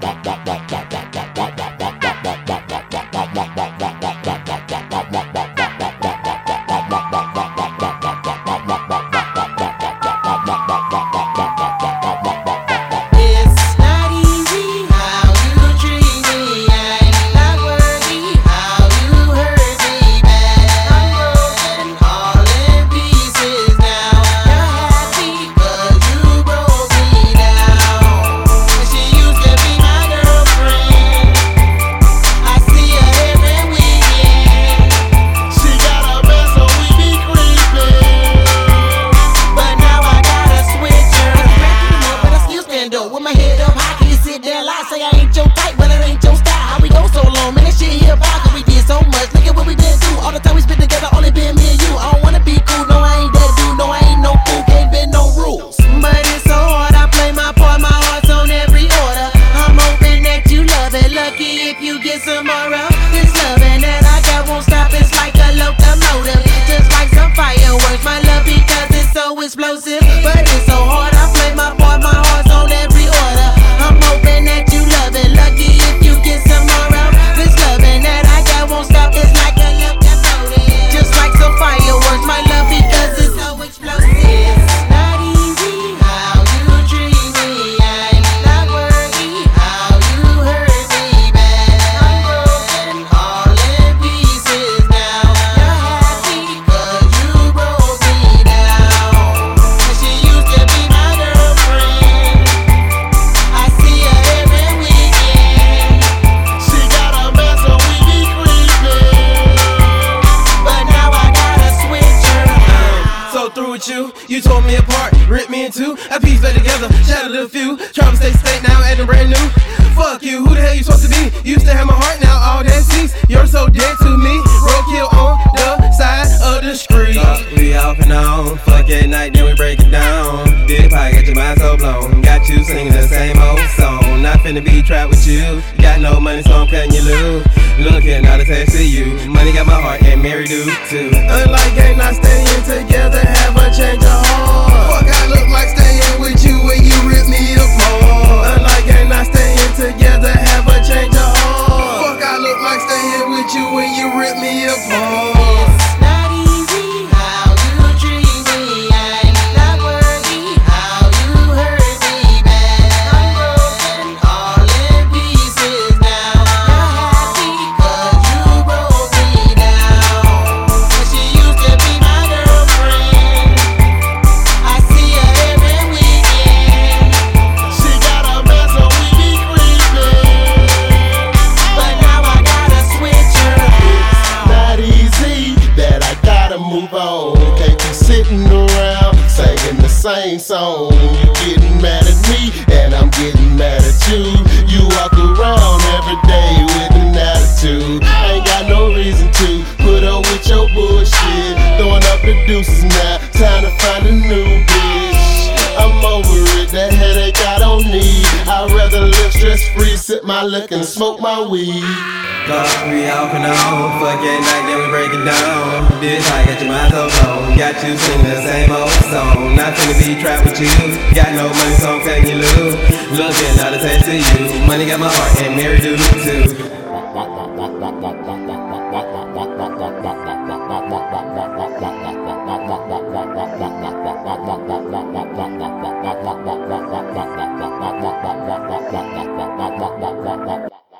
Say I ain't your type, but it ain't your style. How we go so long, man, that shit here about, cause we did so much. Look at what we been through. All the time we spent together, only been me and you. I don't wanna be cool, no, I ain't that dude. No, I ain't no fool, can't bend no rules. But it's so hard, I play my part, my heart's on every order. I'm hoping that you love it. Lucky if you get some more of this loving that I got won't stop. It's like a locomotive, just like some fireworks, my love, because it's so explosive. But it's so hard, I play my part, my heart's on every order. I'm hoping that you love it. Lucky if you get some more of this loving that I got won't stop. It's like a locomotive, just like some fireworks, my love, because it's so explosive. It's not easy how you treat me. I'm not worthy how you hurt me bad. I'm broken, all in pieces now. You're happy cause you broke me down. She used to be my girlfriend. I see her every weekend. She got a man, so we be creeping. But now I gotta switch her out. So through with you, you tore me apart, ripped me in two. A piece back together, shattered a few. Travel state to state, now acting brand new. Fuck you, who the hell you supposed to be? You used to have my heart, now all that cease. You're so dead to me. Roadkill on the side of the street. We off and on, fuck at night, then we break it down. Big pie, got your mind so blown. Got you singing the same old song. Not finna be trapped with you. Got no money, so I'm cutting you loose. Looking out the taste of you. Money got my heart, and Mary do too. Unlike ain't not staying together, have a change of heart. Fuck, I look like staying with you when you rip me apart. Unlike ain't not staying together, have a change of heart. Fuck, I look like staying with you when you rip me apart. It's not easy how you treat me. I'm not worthy how you hurt me bad. I'm broken, all in pieces now. You're happy cause you broke me down. She used to be my girlfriend. I see her every weekend. She got a man, so we be creeping. But now I gotta switch her out. Not easy that I gotta move on. Can't be sitting around singing the same song. You getting mad at me and I'm getting mad at you. You walk around every day with an attitude. I ain't got no reason to put up with your bullshit. Throwing up the deuces now, time to find a new bitch. I'm over it, that headache I don't need. I'd rather live stress free, sip my liquor and smoke my weed. We off and on, fuck at night, then we break it down. Bitch, I got your mind so blown. Got you singing the same old song. Not finna be trapped with you. Got no money, so I'm cutting you loose. Looking out the taste of you. Money got my heart, and Mary do too.